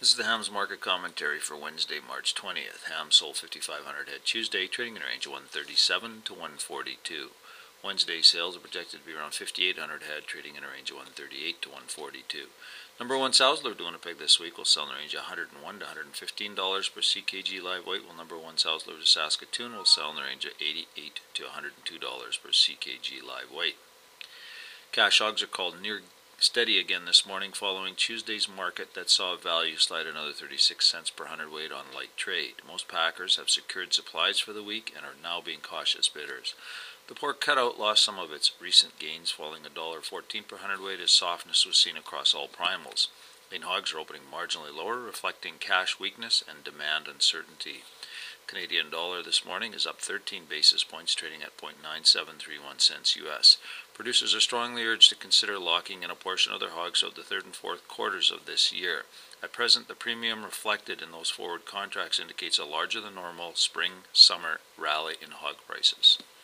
This is the Hams market commentary for Wednesday, March 20th. Hams sold 5,500 head Tuesday, trading in a range of 137 to 142. Wednesday sales are projected to be around 5,800 head, trading in a range of 138 to 142. Number one sows that are doing a pig this week will sell in the range of $101 to $115 per CKG live weight, while number one sows to Saskatoon will sell in the range of $88 to $102 per CKG live weight. Cash hogs are called near steady again this morning following Tuesday's market that saw value slide another 36 cents per hundredweight on light trade. Most packers have secured supplies for the week and are now being cautious bidders. The pork cutout lost some of its recent gains, falling $1.14 per hundredweight as softness was seen across all primals. Lean hogs are opening marginally lower, reflecting cash weakness and demand uncertainty. Canadian dollar this morning is up 13 basis points, trading at 0.9731 cents U.S. Producers are strongly urged to consider locking in a portion of their hogs of the third and fourth quarters of this year. At present, the premium reflected in those forward contracts indicates a larger than normal spring-summer rally in hog prices.